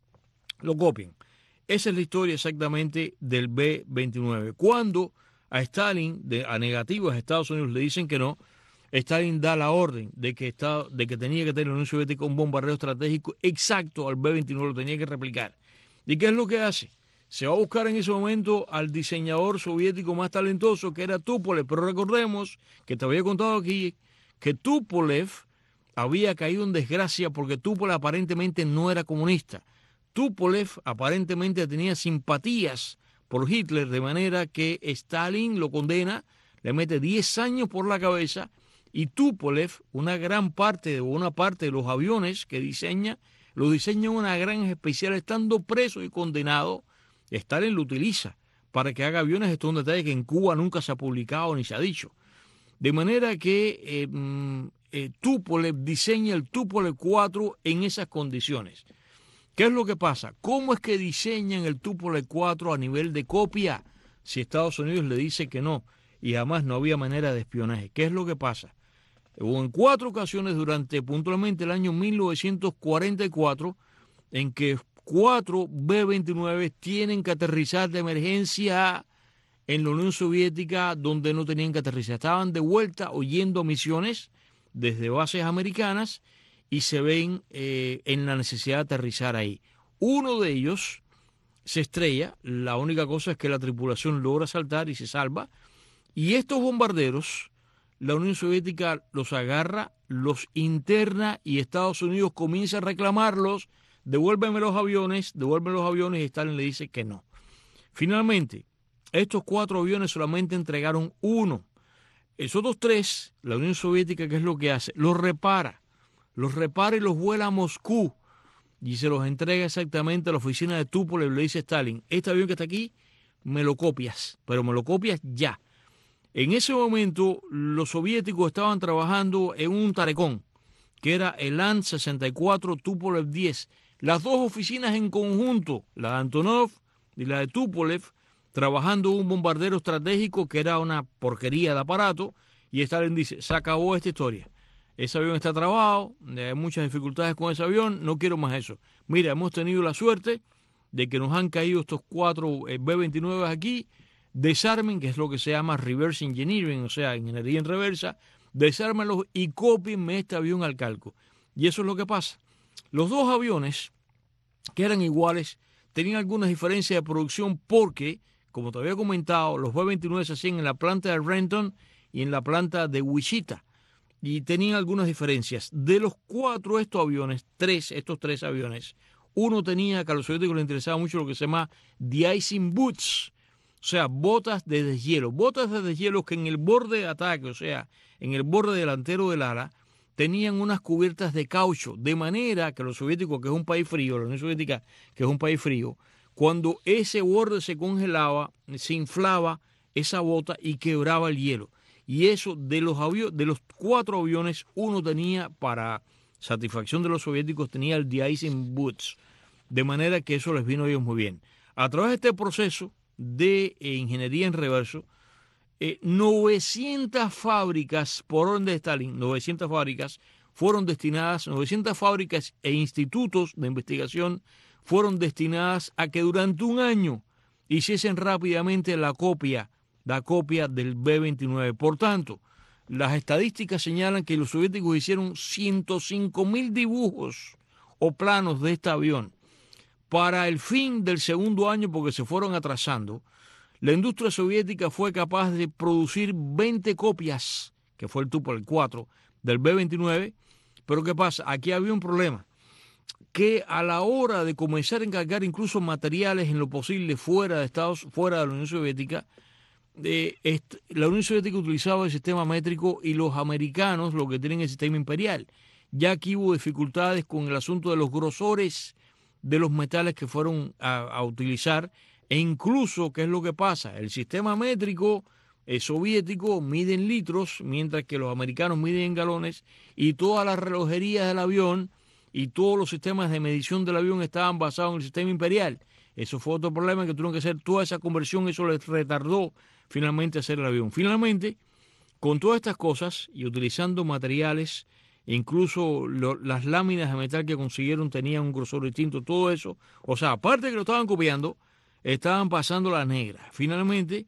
Lo copian. Esa es la historia exactamente del B veintinueve. Cuando a Stalin, de, a negativos a Estados Unidos, le dicen que no, Stalin da la orden de que, está, de que tenía que tener la Unión Soviética un bombardero estratégico exacto al B veintinueve, lo tenía que replicar. ¿Y qué es lo que hace? Se va a buscar en ese momento al diseñador soviético más talentoso, que era Tupolev, pero recordemos que te había contado aquí que Tupolev había caído en desgracia porque Tupolev aparentemente no era comunista. Tupolev aparentemente tenía simpatías por Hitler, de manera que Stalin lo condena, le mete diez años por la cabeza, y Tupolev, una gran parte, o una parte de los aviones que diseña, los diseña en una granja especial, estando preso y condenado. Stalin lo utiliza para que haga aviones. Esto es un detalle que en Cuba nunca se ha publicado ni se ha dicho. De manera que eh, eh, Tupolev diseña el Tupolev cuatro en esas condiciones. ¿Qué es lo que pasa? ¿Cómo es que diseñan el Tupolev cuatro a nivel de copia si Estados Unidos le dice que no? Y además no había manera de espionaje. ¿Qué es lo que pasa? Hubo en cuatro ocasiones durante puntualmente el año mil novecientos cuarenta y cuatro en que cuatro B veintinueve tienen que aterrizar de emergencia en la Unión Soviética donde no tenían que aterrizar. Estaban de vuelta oyendo misiones desde bases americanas y se ven eh, en la necesidad de aterrizar ahí. Uno de ellos se estrella, la única cosa es que la tripulación logra saltar y se salva, y estos bombarderos, la Unión Soviética los agarra, los interna y Estados Unidos comienza a reclamarlos. Devuélveme los aviones, devuélveme los aviones, y Stalin le dice que no. Finalmente, estos cuatro aviones solamente entregaron uno. Esos otros tres, la Unión Soviética, ¿qué es lo que hace? Los repara, los repara y los vuela a Moscú y se los entrega exactamente a la oficina de Tupolev. Le dice Stalin, este avión que está aquí, me lo copias, pero me lo copias ya. En ese momento, los soviéticos estaban trabajando en un tarecón, que era el An sesenta y cuatro Tupolev diez. Las dos oficinas en conjunto, la de Antonov y la de Tupolev, trabajando un bombardero estratégico que era una porquería de aparato, y Stalin dice, se acabó esta historia. Ese avión está trabado, hay muchas dificultades con ese avión, no quiero más eso. Mira, hemos tenido la suerte de que nos han caído estos cuatro B veintinueve aquí, desarmen, que es lo que se llama reverse engineering, o sea, ingeniería en reversa, desármenlos y cópienme este avión al calco. Y eso es lo que pasa. Los dos aviones, que eran iguales, tenían algunas diferencias de producción porque, como te había comentado, los B veintinueve se hacían en la planta de Renton y en la planta de Wichita. y tenían algunas diferencias. De los cuatro estos aviones, tres, estos tres aviones, uno tenía, que a los soviéticos les interesaba mucho lo que se llama de-icing boots, o sea, botas de deshielo. Botas de deshielo que en el borde de ataque, o sea, en el borde delantero del ala, tenían unas cubiertas de caucho, de manera que los soviéticos, que es un país frío, la Unión Soviética, que es un país frío, cuando ese borde se congelaba, se inflaba esa bota y quebraba el hielo. Y eso, de los, avi- de los cuatro aviones, uno tenía, para satisfacción de los soviéticos, tenía el de-icing boots, de manera que eso les vino a ellos muy bien. A través de este proceso de eh, ingeniería en reverso, eh, novecientas fábricas, por orden de Stalin, novecientas fábricas fueron destinadas, novecientas fábricas e institutos de investigación fueron destinadas a que durante un año hiciesen rápidamente la copia, la copia del B veintinueve. Por tanto, las estadísticas señalan que los soviéticos hicieron ciento cinco mil dibujos o planos de este avión. Para el fin del segundo año, porque se fueron atrasando, la industria soviética fue capaz de producir veinte copias, que fue el Tupolev cuatro, del B veintinueve. Pero ¿qué pasa? Aquí había un problema, que a la hora de comenzar a encargar incluso materiales en lo posible fuera de Estados, fuera de la Unión Soviética, eh, est- la Unión Soviética utilizaba el sistema métrico y los americanos lo que tienen el sistema imperial. Ya aquí hubo dificultades con el asunto de los grosores de los metales que fueron a, a utilizar, e incluso, ¿qué es lo que pasa? El sistema métrico eh, soviético mide en litros, mientras que los americanos miden en galones, y todas las relojerías del avión y todos los sistemas de medición del avión estaban basados en el sistema imperial. Eso fue otro problema, que tuvieron que hacer toda esa conversión, eso les retardó finalmente hacer el avión. Finalmente, con todas estas cosas y utilizando materiales, incluso lo, las láminas de metal que consiguieron tenían un grosor distinto, todo eso, o sea, aparte de que lo estaban copiando, estaban pasando las negras. Finalmente,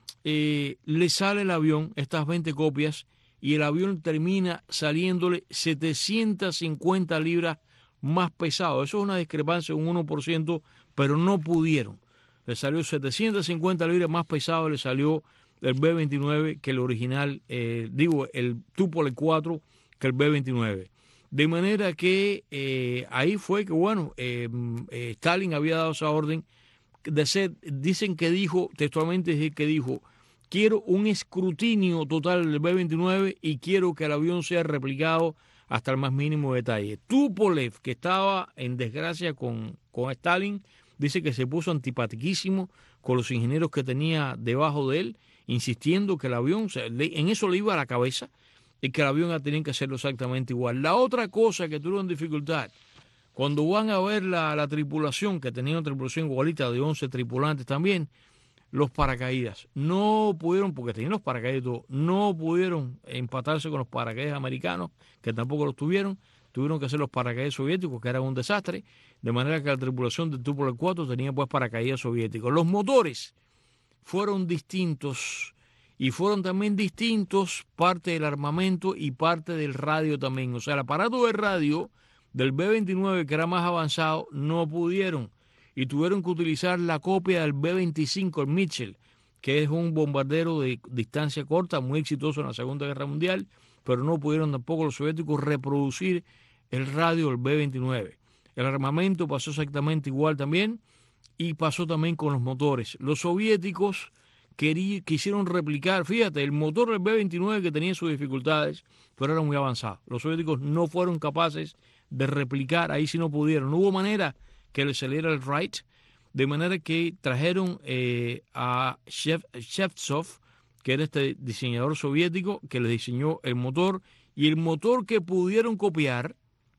eh, le sale el avión, estas veinte copias, y el avión termina saliéndole setecientas cincuenta libras más pesado. Eso es una discrepancia de un uno por ciento, pero no pudieron. Le salió setecientas cincuenta libras más pesado, le salió el B veintinueve que el original, eh, digo, el Tupolev cuatro que el B veintinueve. De manera que eh, ahí fue que, bueno, eh, eh, Stalin había dado esa orden de ser, dicen que dijo, textualmente que dijo, quiero un escrutinio total del B veintinueve y quiero que el avión sea replicado hasta el más mínimo detalle. Tupolev, que estaba en desgracia con, con Stalin, dice que se puso antipatiquísimo con los ingenieros que tenía debajo de él, insistiendo que el avión, o sea, le, en eso le iba a la cabeza, y que el avión tenía que hacerlo exactamente igual. La otra cosa que tuvieron dificultad, cuando van a ver la, la tripulación, que tenía una tripulación igualita de once tripulantes también, los paracaídas no pudieron, porque tenían los paracaídas, no pudieron empatarse con los paracaídas americanos, que tampoco los tuvieron. Tuvieron que hacer los paracaídas soviéticos, que eran un desastre, de manera que la tripulación del Tupolev cuatro tenía pues paracaídas soviéticos. Los motores fueron distintos, y fueron también distintos parte del armamento y parte del radio también. O sea, el aparato de radio del B veintinueve, que era más avanzado, no pudieron, y tuvieron que utilizar la copia del B veinticinco, el Mitchell, que es un bombardero de distancia corta, muy exitoso en la Segunda Guerra Mundial, pero no pudieron tampoco los soviéticos reproducir el radio del B veintinueve. El armamento pasó exactamente igual también, y pasó también con los motores. Los soviéticos querí, quisieron replicar, fíjate, el motor del B veintinueve, que tenía sus dificultades, pero era muy avanzado. Los soviéticos no fueron capaces de replicar, ahí sí no pudieron. No hubo manera que le saliera el Wright, de manera que trajeron eh, a Shev, Shevtsov, que era este diseñador soviético, que le diseñó el motor, y el motor que pudieron copiar,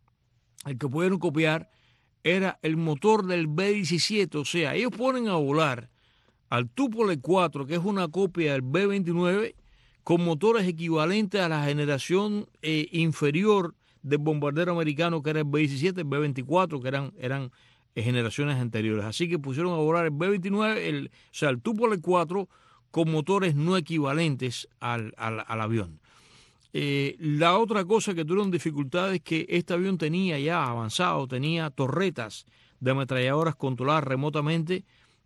el que pudieron copiar, era el motor del B diecisiete, o sea, ellos ponen a volar al Tupolev cuatro, que es una copia del B veintinueve, con motores equivalentes a la generación eh, inferior del bombardero americano, que era el B diecisiete, el B veinticuatro, que eran, eran eh, generaciones anteriores. Así que pusieron a volar el B veintinueve, el, o sea, el Tupolev cuatro, con motores no equivalentes al, al, al avión. Eh, la otra cosa que tuvieron dificultad es que este avión tenía ya avanzado, tenía torretas de ametralladoras controladas remotamente,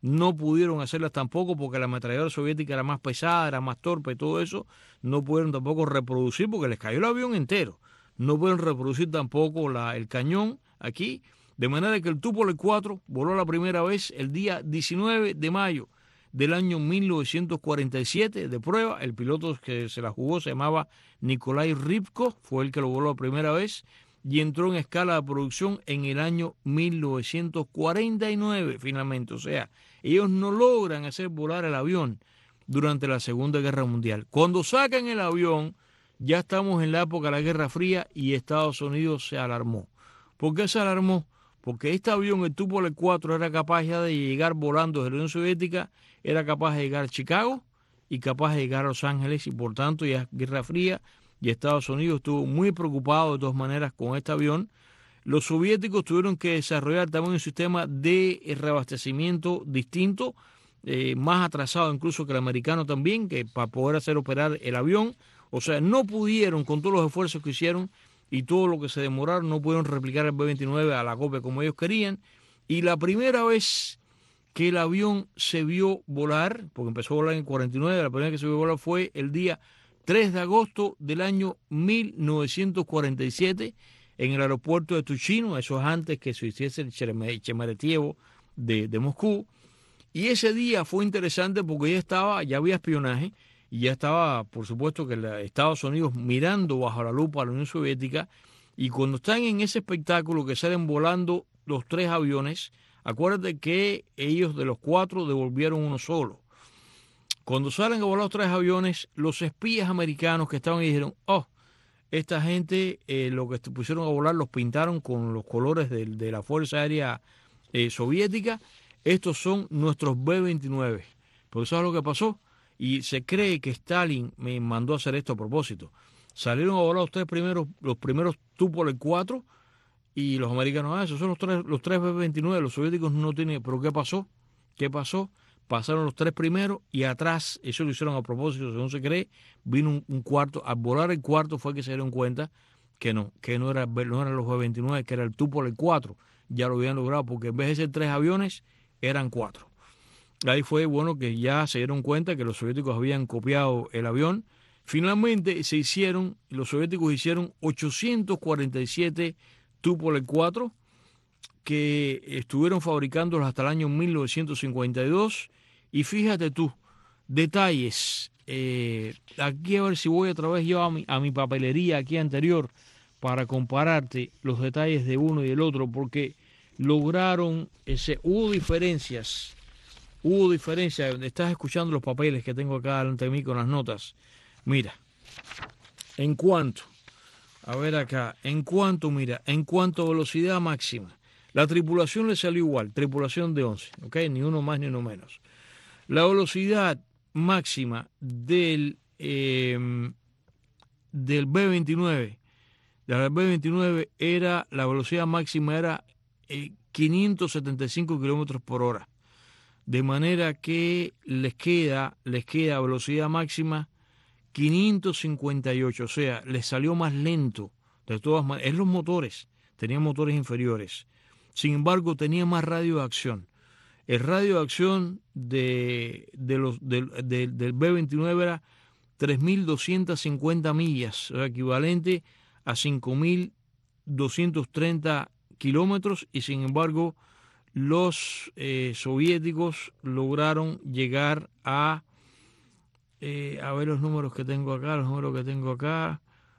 no pudieron hacerlas tampoco porque la ametralladora soviética era más pesada, era más torpe y todo eso. No pudieron tampoco reproducir porque les cayó el avión entero. No pudieron reproducir tampoco la, el cañón aquí. De manera que el Tupolev cuatro voló la primera vez el día diecinueve de mayo del año mil novecientos cuarenta y siete de prueba. El piloto que se la jugó se llamaba Nikolai Rybko, fue el que lo voló la primera vez y entró en escala de producción en el año mil novecientos cuarenta y nueve finalmente. O sea, ellos no logran hacer volar el avión durante la Segunda Guerra Mundial. Cuando sacan el avión, ya estamos en la época de la Guerra Fría y Estados Unidos se alarmó. ¿Por qué se alarmó? Porque este avión, el Tupolev cuatro, era capaz ya de llegar volando desde la Unión Soviética, era capaz de llegar a Chicago y capaz de llegar a Los Ángeles, y por tanto ya Guerra Fría y Estados Unidos estuvo muy preocupado de todas maneras con este avión. Los soviéticos tuvieron que desarrollar también un sistema de reabastecimiento distinto, eh, más atrasado incluso que el americano también, que para poder hacer operar el avión. O sea, no pudieron, con todos los esfuerzos que hicieron y todo lo que se demoraron, no pudieron replicar el B veintinueve a la copia como ellos querían. Y la primera vez que el avión se vio volar, porque empezó a volar en el cuarenta y nueve, la primera vez que se vio volar fue el día tres de agosto del año mil novecientos cuarenta y siete en el aeropuerto de Tuchino, eso es antes que se hiciese el Sheremetyevo de, de Moscú. Y ese día fue interesante porque ya estaba, ya había espionaje, y ya estaba, por supuesto, que la, Estados Unidos mirando bajo la lupa a la Unión Soviética, y cuando están en ese espectáculo que salen volando los tres aviones, acuérdate que ellos de los cuatro devolvieron uno solo. Cuando salen a volar los tres aviones, los espías americanos que estaban ahí dijeron, oh, esta gente eh, lo que pusieron a volar los pintaron con los colores de, de la Fuerza Aérea eh, Soviética, estos son nuestros B veintinueve. Pero ¿sabes lo que pasó? Y se cree que Stalin me mandó a hacer esto a propósito. Salieron a volar los tres primeros, los primeros Tupolev cuatro, y los americanos, ah, esos son los tres, los tres B veintinueve, los soviéticos no tienen. ¿Pero qué pasó? ¿Qué pasó? Pasaron los tres primeros y atrás, eso lo hicieron a propósito, según se cree, vino un, un cuarto. Al volar el cuarto fue que se dieron cuenta que no, que no, era, no eran los B veintinueve, que era el Tupolev cuatro. Ya lo habían logrado porque en vez de ser tres aviones, eran cuatro. Ahí fue bueno que ya se dieron cuenta que los soviéticos habían copiado el avión. Finalmente se hicieron, los soviéticos hicieron ochocientos cuarenta y siete Tupolev cuatro, que estuvieron fabricándolos hasta el año mil novecientos cincuenta y dos. Y fíjate tú, detalles. Eh, aquí a ver si voy otra vez yo a mi, a mi papelería aquí anterior para compararte los detalles de uno y del otro, porque lograron, ese, hubo diferencias, hubo diferencias. Estás escuchando los papeles que tengo acá delante de mí con las notas. Mira, en cuanto, a ver acá, en cuanto, mira, en cuanto a velocidad máxima, la tripulación le salió igual, tripulación de once, ¿ok? Ni uno más ni uno menos. La velocidad máxima del, eh, del B veintinueve, de la B veintinueve era, la velocidad máxima era eh, quinientos setenta y cinco kilómetros por hora. De manera que les queda, les queda velocidad máxima quinientos cincuenta y ocho, o sea, les salió más lento. De todas maneras, es los motores, tenían motores inferiores. Sin embargo, tenía más radio de acción. El radio de acción de, de los, de, de, del B veintinueve era tres mil doscientas cincuenta millas, o sea, equivalente a cinco mil doscientos treinta kilómetros, y sin embargo, los eh, soviéticos lograron llegar a, eh, a ver los números que tengo acá, los números que tengo acá,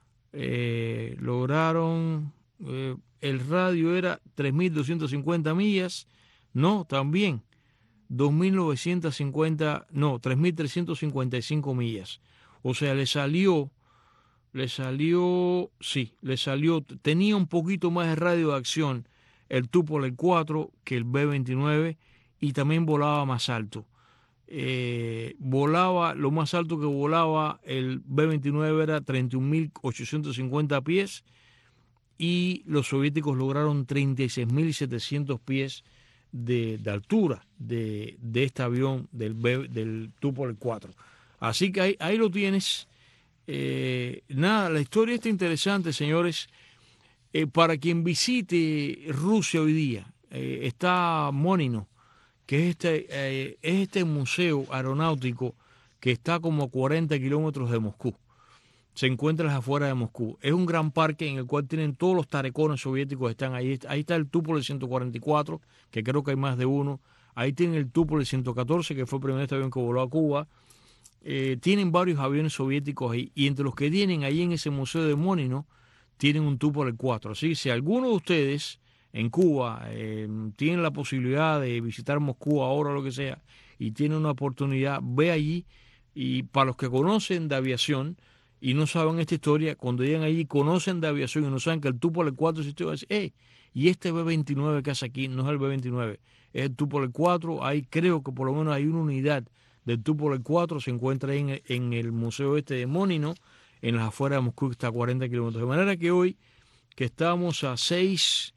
eh, lograron... Eh, el radio era tres mil doscientas cincuenta millas, no, también dos mil novecientas cincuenta, no, tres mil trescientas cincuenta y cinco millas. O sea, le salió, le salió, sí, le salió, tenía un poquito más de radio de acción el Tupolev cuatro que el B veintinueve, y también volaba más alto. Eh, volaba, lo más alto que volaba el B veintinueve era treinta y un mil ochocientos cincuenta pies, y los soviéticos lograron treinta y seis mil setecientos pies de, de altura de, de este avión del, B, del Tupolev cuatro. Así que ahí, ahí lo tienes. Eh, nada, la historia está interesante, señores. Eh, para quien visite Rusia hoy día, eh, está Monino, que es este, eh, es este museo aeronáutico que está como a cuarenta kilómetros de Moscú. Se encuentra a las afueras de Moscú. Es un gran parque en el cual tienen todos los tarecones soviéticos que están ahí. Ahí está el Tupolev ciento cuarenta y cuatro, que creo que hay más de uno. Ahí tienen el Tupolev ciento catorce, que fue el primer este avión que voló a Cuba. Eh, tienen varios aviones soviéticos ahí. Y entre los que tienen ahí en ese museo de Mónino, tienen un Tupolev cuatro. Así que si alguno de ustedes en Cuba eh, tienen la posibilidad de visitar Moscú ahora o lo que sea, y tienen una oportunidad, ve allí. Y para los que conocen de aviación y no saben esta historia, cuando llegan allí, conocen de aviación y no saben que el Tupolev cuatro existió, dicen, eh, y este B veintinueve que hace aquí no es el B veintinueve, es el Tupolev cuatro. Ahí creo que por lo menos hay una unidad del Tupolev cuatro, se encuentra ahí en, en el museo este de Mónino, en las afueras de Moscú, que está a cuarenta kilómetros. De manera que hoy, que estamos a seis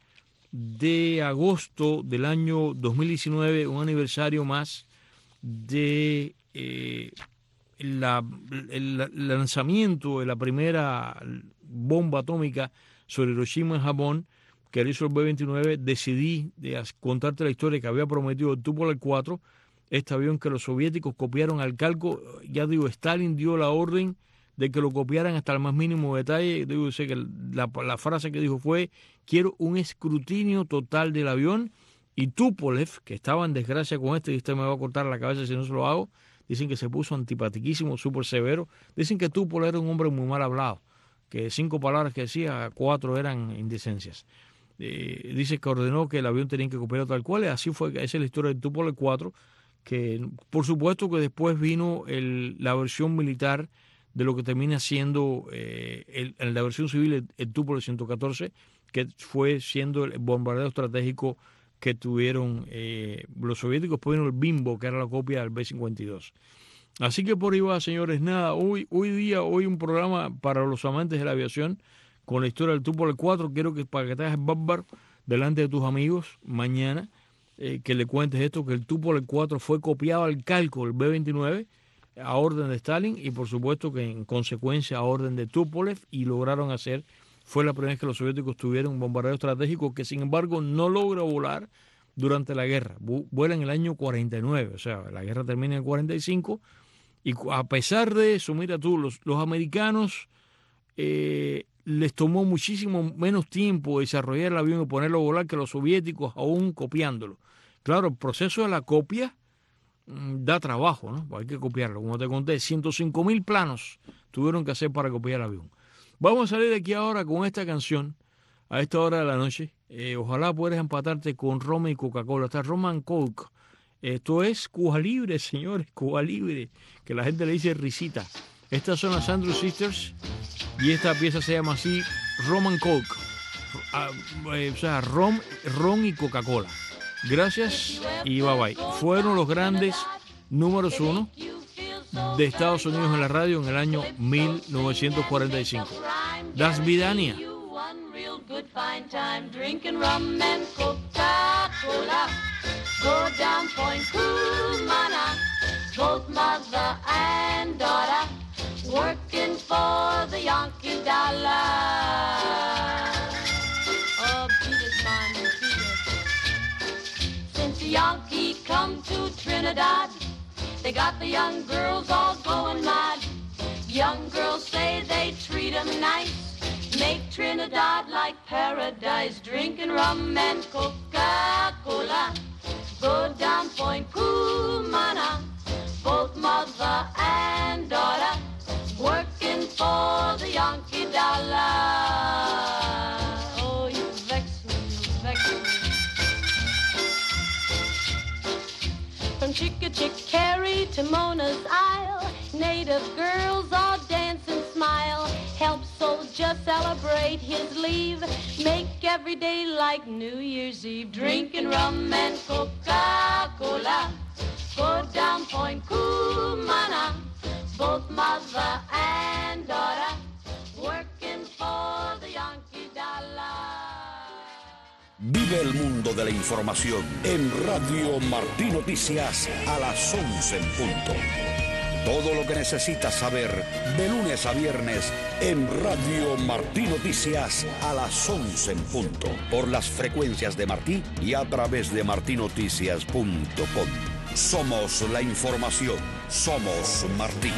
de agosto del año dos mil diecinueve, un aniversario más de... Eh, La, el, el lanzamiento de la primera bomba atómica sobre Hiroshima en Japón, que hizo el B veintinueve, decidí de contarte la historia que había prometido el Tupolev cuatro, este avión que los soviéticos copiaron al calco. Ya digo, Stalin dio la orden de que lo copiaran hasta el más mínimo detalle. Digo, sé que la, la frase que dijo fue: quiero un escrutinio total del avión. Y Tupolev, que estaba en desgracia con este, y este me va a cortar la cabeza si no se lo hago, dicen que se puso antipatiquísimo, súper severo. Dicen que Tupolev era un hombre muy mal hablado, que cinco palabras que decía, cuatro eran indecencias. Eh, dice que ordenó que el avión tenía que copiar tal cual, y así fue. Esa es la historia del Tupolev cuatro, que por supuesto que después vino el, la versión militar de lo que termina siendo eh, el, en la versión civil el, el Tupolev ciento catorce, que fue siendo el bombardeo estratégico que tuvieron eh, los soviéticos. Después vino el Bimbo, que era la copia del B cincuenta y dos. Así que por ahí va, señores, nada, hoy, hoy día, hoy un programa para los amantes de la aviación con la historia del Tupolev cuatro. Quiero que para que te hagas bárbaro delante de tus amigos mañana, eh, que le cuentes esto, que el Tupolev cuatro fue copiado al calco del B veintinueve a orden de Stalin, y por supuesto que en consecuencia a orden de Tupolev, y lograron hacer. Fue la primera vez que los soviéticos tuvieron un bombardero estratégico que, sin embargo, no logra volar durante la guerra. Vuela en el año cuarenta y nueve, o sea, la guerra termina en el cuarenta y cinco, y a pesar de eso, mira tú, los, los americanos eh, les tomó muchísimo menos tiempo desarrollar el avión y ponerlo a volar que los soviéticos, aún copiándolo. Claro, el proceso de la copia mmm, da trabajo, ¿no? Hay que copiarlo. Como te conté, ciento cinco mil planos tuvieron que hacer para copiar el avión. Vamos a salir de aquí ahora con esta canción a esta hora de la noche. Eh, ojalá puedas empatarte con ron y Coca-Cola. Está Rum and Coke. Esto es Cuba Libre, señores, Cuba Libre, que la gente le dice risita. Estas son las Andrews Sisters y esta pieza se llama así, Rum and Coke. Ah, eh, o sea, ron, ron y Coca-Cola. Gracias y bye bye. Fueron los grandes números uno de Estados Unidos en la radio en el año mil novecientos cuarenta y cinco. Das Vidania. Good fine time drinking rum and Coca-Cola. Go down Point Cumana, both mother and daughter, working for the Yankee dollar. Oh, beat it, man, beat it. Since the Yankee come to Trinidad, they got the young girls all going mad. Young girls say they treat them nice, make Trinidad like paradise, drinking rum and Coca-Cola. Go down Point Cumana, both mother and daughter, working for the Yankee dollar. Oh, you vex me, you vex me. From Chickachickarry to Mona's Isle, native girls all dance and smile. Help soldier celebrate his leave, make every day like New Year's Eve, drinking rum and Coca-Cola. Go down Point Cumana, both mother and daughter, working for the Yankee dollar. Vive el mundo de la información en Radio Martí Noticias a las once en punto. Todo lo que necesitas saber de lunes a viernes en Radio Martí Noticias a las once en punto. Por las frecuencias de Martí y a través de martí noticias punto com. Somos la información. Somos Martí.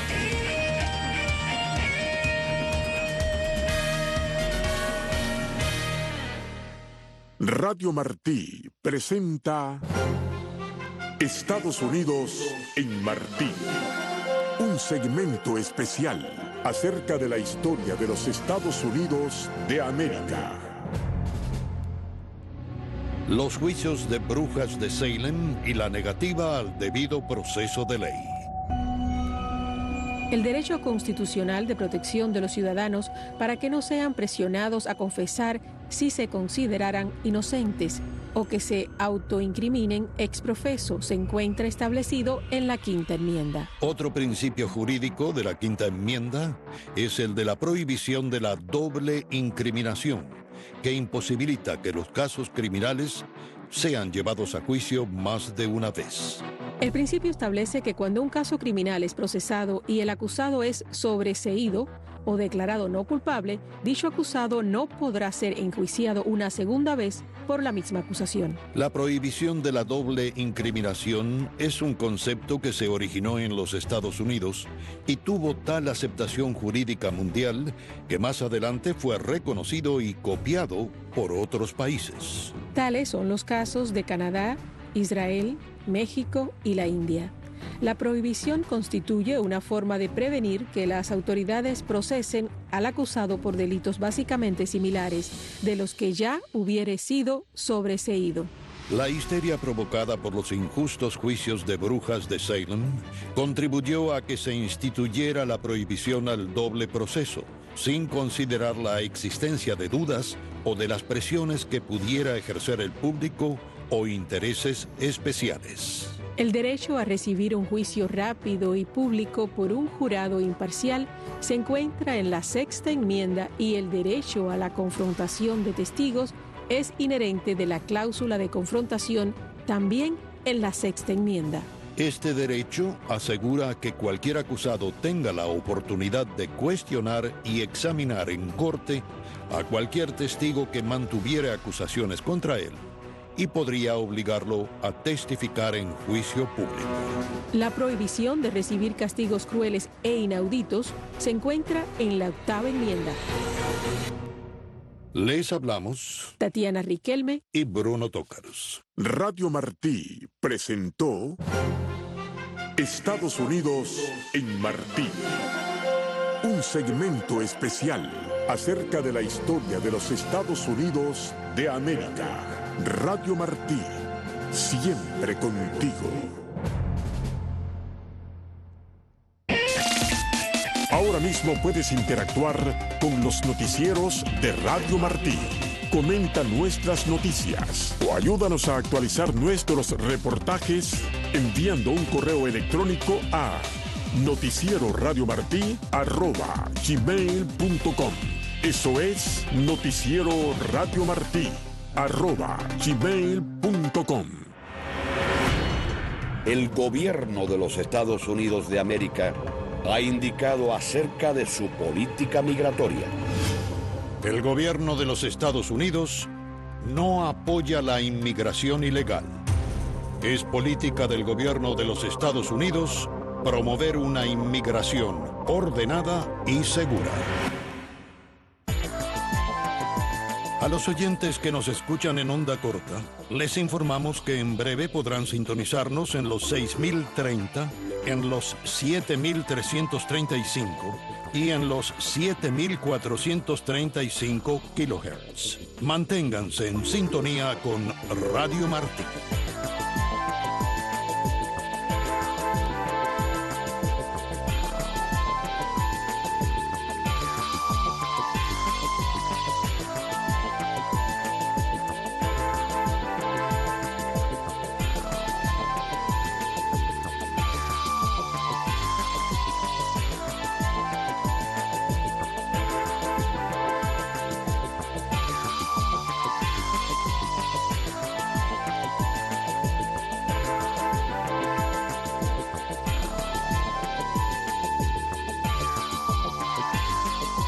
Radio Martí presenta Estados Unidos en Martí. Un segmento especial acerca de la historia de los Estados Unidos de América. Los juicios de brujas de Salem y la negativa al debido proceso de ley. El derecho constitucional de protección de los ciudadanos para que no sean presionados a confesar si se consideraran inocentes o que se autoincriminen ex profeso se encuentra establecido en la Quinta Enmienda. Otro principio jurídico de la Quinta Enmienda es el de la prohibición de la doble incriminación, que imposibilita que los casos criminales sean llevados a juicio más de una vez. El principio establece que cuando un caso criminal es procesado y el acusado es sobreseído o declarado no culpable, dicho acusado no podrá ser enjuiciado una segunda vez por la misma acusación. La prohibición de la doble incriminación es un concepto que se originó en los Estados Unidos y tuvo tal aceptación jurídica mundial que más adelante fue reconocido y copiado por otros países. Tales son los casos de Canadá, Israel, México y la India. La prohibición constituye una forma de prevenir que las autoridades procesen al acusado por delitos básicamente similares de los que ya hubiere sido sobreseído. La histeria provocada por los injustos juicios de brujas de Salem contribuyó a que se instituyera la prohibición al doble proceso, sin considerar la existencia de dudas o de las presiones que pudiera ejercer el público o intereses especiales. El derecho a recibir un juicio rápido y público por un jurado imparcial se encuentra en la Sexta Enmienda y el derecho a la confrontación de testigos es inherente de la cláusula de confrontación también en la Sexta Enmienda. Este derecho asegura que cualquier acusado tenga la oportunidad de cuestionar y examinar en corte a cualquier testigo que mantuviera acusaciones contra él y podría obligarlo a testificar en juicio público. La prohibición de recibir castigos crueles e inauditos se encuentra en la Octava Enmienda. Les hablamos Tatiana Riquelme y Bruno Tócaros. Radio Martí presentó Estados Unidos en Martí. Un segmento especial acerca de la historia de los Estados Unidos de América. Radio Martí, siempre contigo. Ahora mismo puedes interactuar con los noticieros de Radio Martí. Comenta nuestras noticias o ayúdanos a actualizar nuestros reportajes enviando un correo electrónico a noticieroradiomartí arroba gmail punto com. Eso es Noticiero Radio Martí arroba gmail punto com. El gobierno de los Estados Unidos de América ha indicado acerca de su política migratoria. El gobierno de los Estados Unidos no apoya la inmigración ilegal. Es política del gobierno de los Estados Unidos promover una inmigración ordenada y segura. A los oyentes que nos escuchan en onda corta, les informamos que en breve podrán sintonizarnos en los seis mil treinta, en los siete mil trescientos treinta y cinco y en los siete mil cuatrocientos treinta y cinco kilohertz. Manténganse en sintonía con Radio Martí.